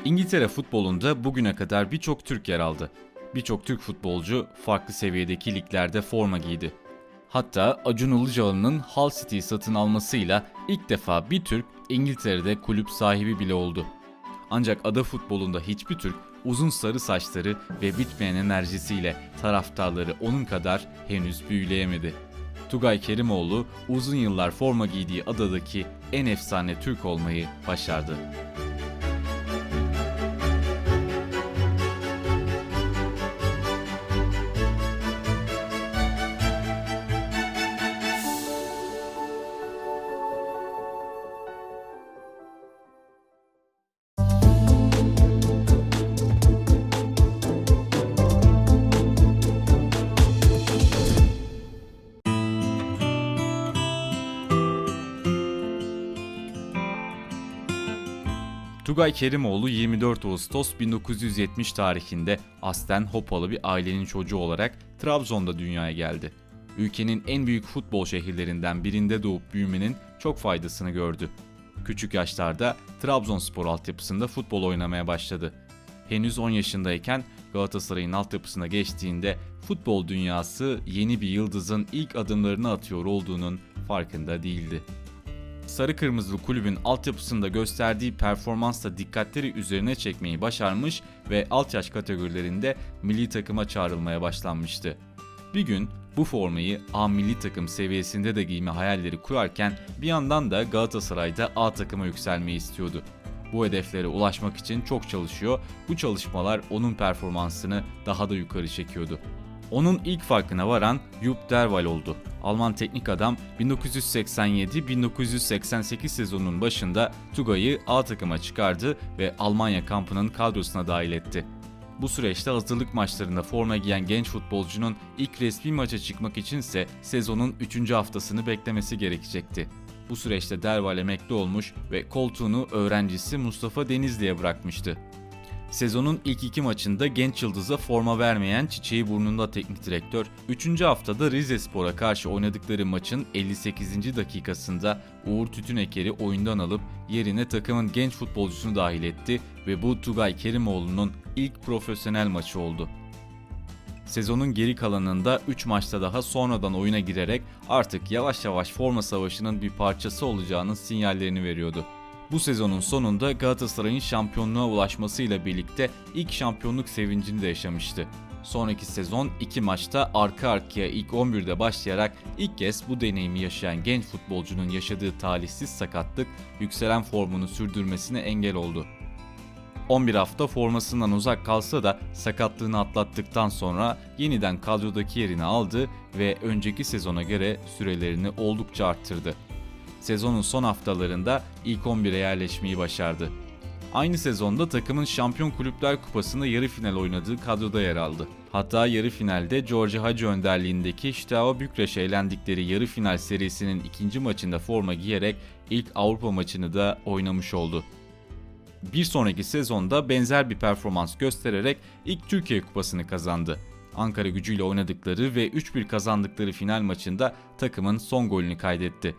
İngiltere futbolunda bugüne kadar birçok Türk yer aldı. Birçok Türk futbolcu farklı seviyedeki liglerde forma giydi. Hatta Acun Ilıcalı'nın Hull City'yi satın almasıyla ilk defa bir Türk İngiltere'de kulüp sahibi bile oldu. Ancak ada futbolunda hiçbir Türk uzun sarı saçları ve bitmeyen enerjisiyle taraftarları onun kadar henüz büyüleyemedi. Tugay Kerimoğlu uzun yıllar forma giydiği adadaki en efsane Türk olmayı başardı. Tugay Kerimoğlu 24 Ağustos 1970 tarihinde aslen Hopalı bir ailenin çocuğu olarak Trabzon'da dünyaya geldi. Ülkenin en büyük futbol şehirlerinden birinde doğup büyümenin çok faydasını gördü. Küçük yaşlarda Trabzonspor altyapısında futbol oynamaya başladı. Henüz 10 yaşındayken Galatasaray'ın altyapısına geçtiğinde futbol dünyası yeni bir yıldızın ilk adımlarını atıyor olduğunun farkında değildi. Sarı Kırmızılı kulübün altyapısında gösterdiği performansla dikkatleri üzerine çekmeyi başarmış ve alt yaş kategorilerinde milli takıma çağrılmaya başlanmıştı. Bir gün bu formayı A milli takım seviyesinde de giyme hayalleri kurarken bir yandan da Galatasaray'da A takıma yükselmeyi istiyordu. Bu hedeflere ulaşmak için çok çalışıyor, bu çalışmalar onun performansını daha da yukarı çekiyordu. Onun ilk farkına varan Jupp Derwall oldu. Alman teknik adam 1987-1988 sezonunun başında Tugay'ı A takıma çıkardı ve Almanya kampının kadrosuna dahil etti. Bu süreçte hazırlık maçlarında forma giyen genç futbolcunun ilk resmi maça çıkmak içinse sezonun 3. haftasını beklemesi gerekecekti. Bu süreçte Derwall emekli olmuş ve koltuğunu öğrencisi Mustafa Denizli'ye bırakmıştı. Sezonun ilk 2 maçında genç yıldıza forma vermeyen çiçeği burnunda teknik direktör, 3. haftada Rizespor'a karşı oynadıkları maçın 58. dakikasında Uğur Tütüneker'i oyundan alıp yerine takımın genç futbolcusunu dahil etti ve bu Tugay Kerimoğlu'nun ilk profesyonel maçı oldu. Sezonun geri kalanında 3 maçta daha sonradan oyuna girerek artık yavaş yavaş forma savaşının bir parçası olacağının sinyallerini veriyordu. Bu sezonun sonunda Galatasaray'ın şampiyonluğa ulaşmasıyla birlikte ilk şampiyonluk sevincini de yaşamıştı. Sonraki sezon 2 maçta arka arkaya ilk 11'de başlayarak ilk kez bu deneyimi yaşayan genç futbolcunun yaşadığı talihsiz sakatlık yükselen formunu sürdürmesine engel oldu. 11 hafta formasından uzak kalsa da sakatlığını atlattıktan sonra yeniden kadrodaki yerini aldı ve önceki sezona göre sürelerini oldukça arttırdı. Sezonun son haftalarında ilk 11'e yerleşmeyi başardı. Aynı sezonda takımın Şampiyon Kulüpler Kupası'nda yarı final oynadığı kadroda yer aldı. Hatta yarı finalde George Hagi önderliğindeki Steaua Bükreş'e elendikleri yarı final serisinin ikinci maçında forma giyerek ilk Avrupa maçını da oynamış oldu. Bir sonraki sezonda benzer bir performans göstererek ilk Türkiye Kupası'nı kazandı. Ankara Gücü'yle oynadıkları ve 3-1 kazandıkları final maçında takımın son golünü kaydetti.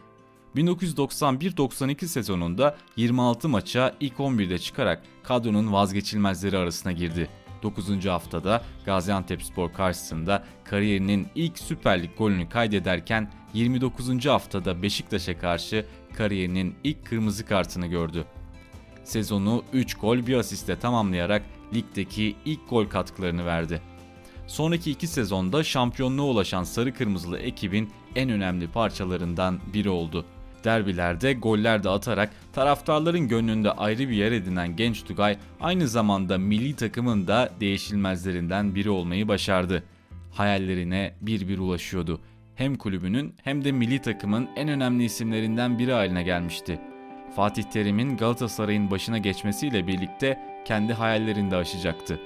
1991-92 sezonunda 26 maça ilk 11'de çıkarak kadronun vazgeçilmezleri arasına girdi. 9. haftada Gaziantepspor karşısında kariyerinin ilk Süper Lig golünü kaydederken 29. haftada Beşiktaş'a karşı kariyerinin ilk kırmızı kartını gördü. Sezonu 3 gol 1 asistle tamamlayarak ligdeki ilk gol katkılarını verdi. Sonraki 2 sezonda şampiyonluğa ulaşan Sarı Kırmızılı ekibin en önemli parçalarından biri oldu. Derbilerde goller de atarak taraftarların gönlünde ayrı bir yer edinen genç Tugay aynı zamanda milli takımın da değişilmezlerinden biri olmayı başardı. Hayallerine bir bir ulaşıyordu. Hem kulübünün hem de milli takımın en önemli isimlerinden biri haline gelmişti. Fatih Terim'in Galatasaray'ın başına geçmesiyle birlikte kendi hayallerini de aşacaktı.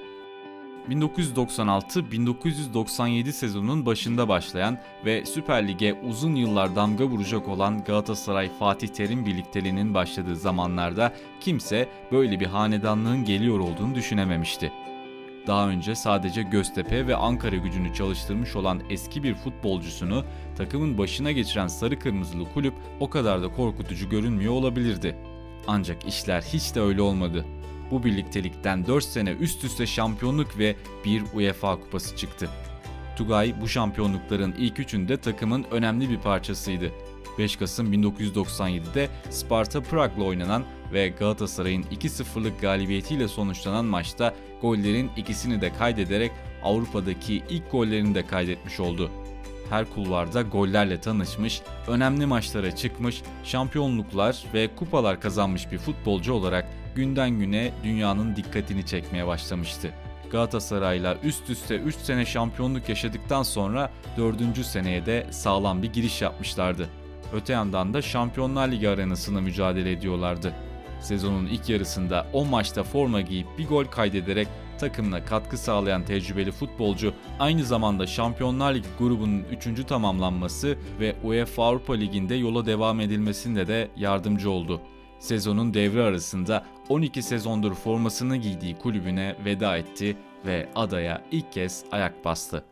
1996-1997 sezonunun başında başlayan ve Süper Lig'e uzun yıllar damga vuracak olan Galatasaray Fatih Terim birlikteliğinin başladığı zamanlarda kimse böyle bir hanedanlığın geliyor olduğunu düşünememişti. Daha önce sadece Göztepe ve Ankara Gücü'nü çalıştırmış olan eski bir futbolcusunu takımın başına geçiren Sarı Kırmızılı kulüp o kadar da korkutucu görünmüyor olabilirdi. Ancak işler hiç de öyle olmadı. Bu birliktelikten 4 sene üst üste şampiyonluk ve bir UEFA kupası çıktı. Tugay bu şampiyonlukların ilk üçünde takımın önemli bir parçasıydı. 5 Kasım 1997'de Sparta Prag'la oynanan ve Galatasaray'ın 2-0'lık galibiyetiyle sonuçlanan maçta gollerin ikisini de kaydederek Avrupa'daki ilk gollerini de kaydetmiş oldu. Her kulvarda gollerle tanışmış, önemli maçlara çıkmış, şampiyonluklar ve kupalar kazanmış bir futbolcu olarak günden güne dünyanın dikkatini çekmeye başlamıştı. Galatasaray'la üst üste 3 sene şampiyonluk yaşadıktan sonra 4. seneye de sağlam bir giriş yapmışlardı. Öte yandan da Şampiyonlar Ligi arenasında mücadele ediyorlardı. Sezonun ilk yarısında 10 maçta forma giyip bir gol kaydederek takımına katkı sağlayan tecrübeli futbolcu aynı zamanda Şampiyonlar Ligi grubunun 3. tamamlanması ve UEFA Avrupa Ligi'nde yola devam edilmesinde de yardımcı oldu. Sezonun devre arasında 12 sezondur formasını giydiği kulübüne veda etti ve adaya ilk kez ayak bastı.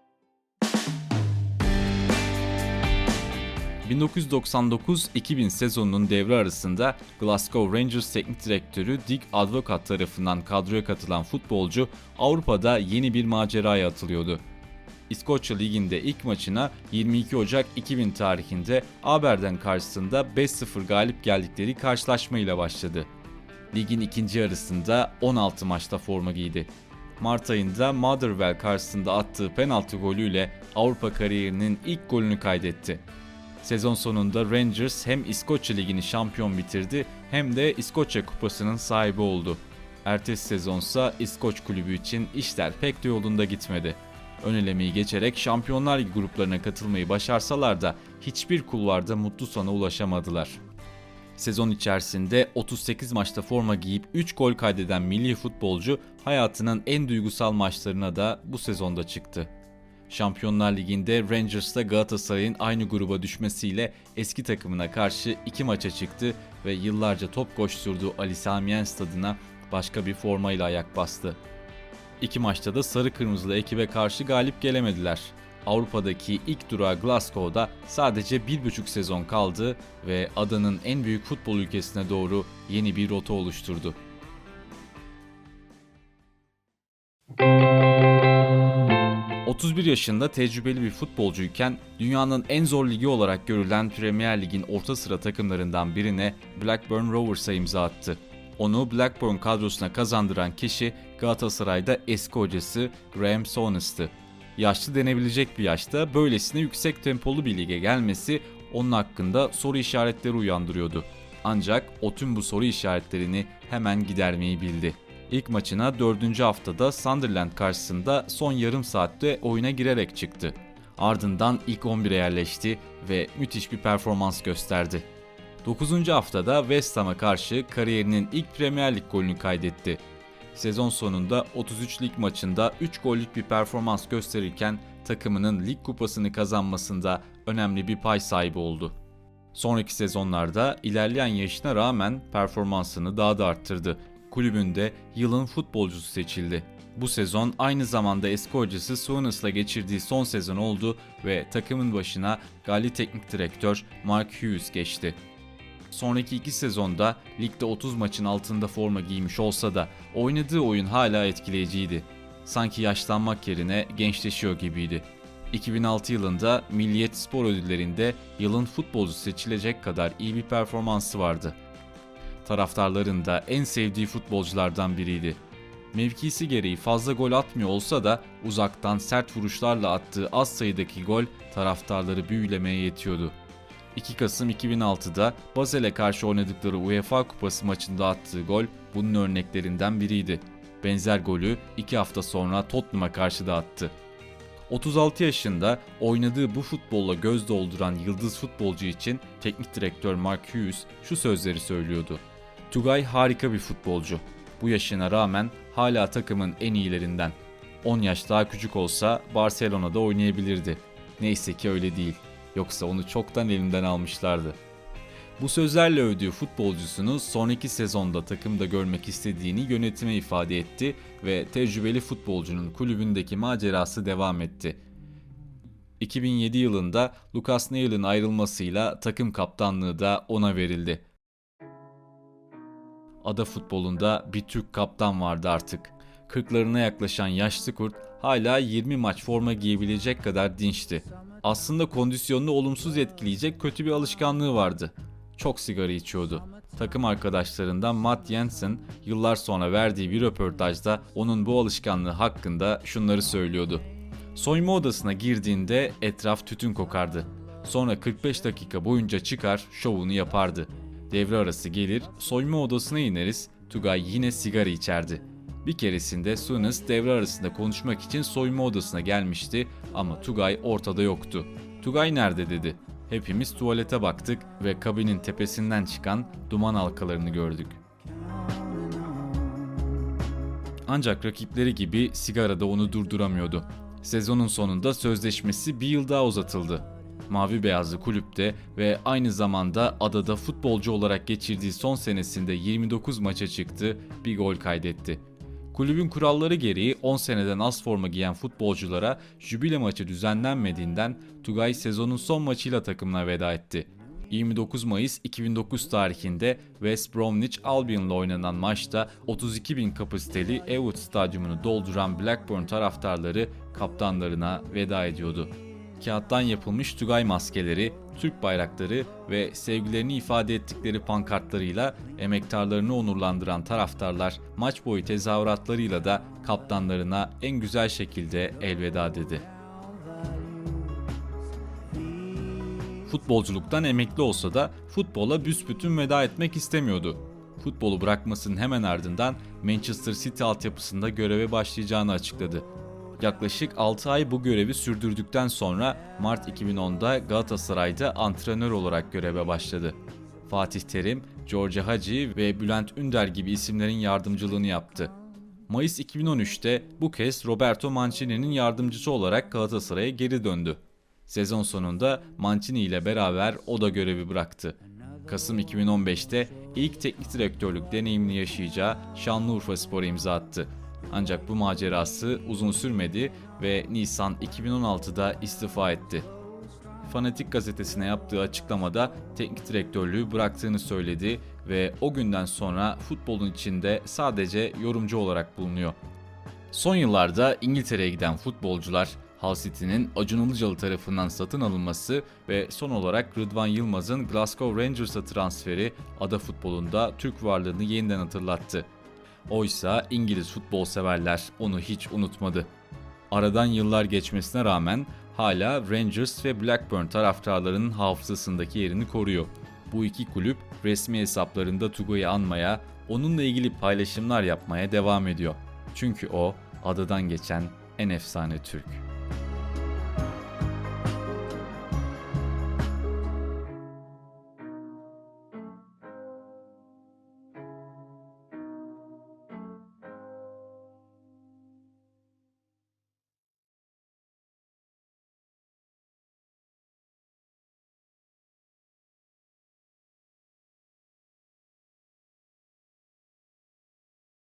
1999-2000 sezonunun devre arasında Glasgow Rangers teknik direktörü Dick Advocaat tarafından kadroya katılan futbolcu Avrupa'da yeni bir maceraya atılıyordu. İskoçya Ligi'nde ilk maçına 22 Ocak 2000 tarihinde Aberdeen karşısında 5-0 galip geldikleri karşılaşmayla başladı. Ligin ikinci yarısında 16 maçta forma giydi. Mart ayında Motherwell karşısında attığı penaltı golüyle Avrupa kariyerinin ilk golünü kaydetti. Sezon sonunda Rangers hem İskoçya Ligi'ni şampiyon bitirdi hem de İskoçya Kupası'nın sahibi oldu. Ertesi sezonsa İskoç kulübü için işler pek de yolunda gitmedi. Ön elemeyi geçerek Şampiyonlar Ligi gruplarına katılmayı başarsalar da hiçbir kulvarda mutlu sona ulaşamadılar. Sezon içerisinde 38 maçta forma giyip 3 gol kaydeden milli futbolcu hayatının en duygusal maçlarına da bu sezonda çıktı. Şampiyonlar Ligi'nde Rangers'ta Galatasaray'ın aynı gruba düşmesiyle eski takımına karşı 2 maça çıktı ve yıllarca top koşturduğu Ali Sami Yen stadına başka bir formayla ayak bastı. 2 maçta da sarı kırmızılı ekibe karşı galip gelemediler. Avrupa'daki ilk durağı Glasgow'da sadece 1,5 sezon kaldı ve adanın en büyük futbol ülkesine doğru yeni bir rota oluşturdu. ...31 yaşında tecrübeli bir futbolcuyken dünyanın en zor ligi olarak görülen Premier Lig'in orta sıra takımlarından birine Blackburn Rovers'a imza attı. Onu Blackburn kadrosuna kazandıran kişi Galatasaray'da eski hocası Graham Souness'tı. Yaşlı denebilecek bir yaşta böylesine yüksek tempolu bir lige gelmesi onun hakkında soru işaretleri uyandırıyordu. Ancak o tüm bu soru işaretlerini hemen gidermeyi bildi. İlk maçına 4. haftada Sunderland karşısında son yarım saatte oyuna girerek çıktı. Ardından ilk 11'e yerleşti ve müthiş bir performans gösterdi. 9. haftada West Ham'a karşı kariyerinin ilk Premier Lig golünü kaydetti. Sezon sonunda 33 lig maçında 3 gollük bir performans gösterirken takımının lig kupasını kazanmasında önemli bir pay sahibi oldu. Sonraki sezonlarda ilerleyen yaşına rağmen performansını daha da arttırdı. Kulübünde yılın futbolcusu seçildi. Bu sezon aynı zamanda eski hocası Souness'la geçirdiği son sezon oldu ve takımın başına Galli teknik direktör Mark Hughes geçti. Sonraki 2 sezonda ligde 30 maçın altında forma giymiş olsa da oynadığı oyun hala etkileyiciydi. Sanki yaşlanmak yerine gençleşiyor gibiydi. 2006 yılında Milliyet Spor Ödülleri'nde yılın futbolcusu seçilecek kadar iyi bir performansı vardı. Taraftarların da en sevdiği futbolculardan biriydi. Mevkisi gereği fazla gol atmıyor olsa da uzaktan sert vuruşlarla attığı az sayıdaki gol taraftarları büyülemeye yetiyordu. 2 Kasım 2006'da Basel'e karşı oynadıkları UEFA Kupası maçında attığı gol bunun örneklerinden biriydi. Benzer golü 2 hafta sonra Tottenham'a karşı da attı. 36 yaşında oynadığı bu futbolla göz dolduran yıldız futbolcu için teknik direktör Mark Hughes şu sözleri söylüyordu. Tugay harika bir futbolcu. Bu yaşına rağmen hala takımın en iyilerinden. 10 yaş daha küçük olsa Barcelona'da oynayabilirdi. Neyse ki öyle değil. Yoksa onu çoktan elinden almışlardı. Bu sözlerle övdüğü futbolcusunu sonraki sezonda takımda görmek istediğini yönetime ifade etti ve tecrübeli futbolcunun kulübündeki macerası devam etti. 2007 yılında Lucas Neil'in ayrılmasıyla takım kaptanlığı da ona verildi. ada futbolunda bir Türk kaptan vardı artık. 40'larına yaklaşan yaşlı kurt hala 20 maç forma giyebilecek kadar dinçti. Aslında kondisyonunu olumsuz etkileyecek kötü bir alışkanlığı vardı. Çok sigara içiyordu. Takım arkadaşlarından Matt Jensen yıllar sonra verdiği bir röportajda onun bu alışkanlığı hakkında şunları söylüyordu. Soyunma odasına girdiğinde etraf tütün kokardı. Sonra 45 dakika boyunca çıkar şovunu yapardı. Devre arası gelir, soyunma odasına ineriz, Tugay yine sigara içerdi. Bir keresinde Souness devre arasında konuşmak için soyunma odasına gelmişti ama Tugay ortada yoktu. "Tugay nerede?" dedi. Hepimiz tuvalete baktık ve kabinin tepesinden çıkan duman halkalarını gördük. Ancak rakipleri gibi sigara da onu durduramıyordu. Sezonun sonunda sözleşmesi bir yıl daha uzatıldı. Mavi beyazlı kulüpte ve aynı zamanda adada futbolcu olarak geçirdiği son senesinde 29 maça çıktı, bir gol kaydetti. Kulübün kuralları gereği 10 seneden az forma giyen futbolculara jübile maçı düzenlenmediğinden Tugay sezonun son maçıyla takımına veda etti. 29 Mayıs 2009 tarihinde West Bromwich Albion'la oynanan maçta 32.000 kapasiteli Ewood Stadyumunu dolduran Blackburn taraftarları kaptanlarına veda ediyordu. Kağıttan yapılmış Tugay maskeleri, Türk bayrakları ve sevgilerini ifade ettikleri pankartlarıyla emektarlarını onurlandıran taraftarlar maç boyu tezahüratlarıyla da kaptanlarına en güzel şekilde elveda dedi. Futbolculuktan emekli olsa da futbola büsbütün veda etmek istemiyordu. Futbolu bırakmasının hemen ardından Manchester City altyapısında göreve başlayacağını açıkladı. Yaklaşık 6 ay bu görevi sürdürdükten sonra Mart 2010'da Galatasaray'da antrenör olarak göreve başladı. Fatih Terim, George Hagi ve Bülent Ünder gibi isimlerin yardımcılığını yaptı. Mayıs 2013'te bu kez Roberto Mancini'nin yardımcısı olarak Galatasaray'a geri döndü. Sezon sonunda Mancini ile beraber o da görevi bıraktı. Kasım 2015'te ilk teknik direktörlük deneyimini yaşayacağı Şanlıurfaspor'a imza attı. Ancak bu macerası uzun sürmedi ve Nisan 2016'da istifa etti. Fanatik gazetesine yaptığı açıklamada teknik direktörlüğü bıraktığını söyledi ve o günden sonra futbolun içinde sadece yorumcu olarak bulunuyor. Son yıllarda İngiltere'ye giden futbolcular, Hull City'nin Acun Ilıcalı tarafından satın alınması ve son olarak Rıdvan Yılmaz'ın Glasgow Rangers'a transferi ada futbolunda Türk varlığını yeniden hatırlattı. Oysa İngiliz futbol severler onu hiç unutmadı. Aradan yıllar geçmesine rağmen hala Rangers ve Blackburn taraftarlarının hafızasındaki yerini koruyor. Bu iki kulüp resmi hesaplarında Tugay'ı anmaya, onunla ilgili paylaşımlar yapmaya devam ediyor. Çünkü o adadan geçen en efsane Türk.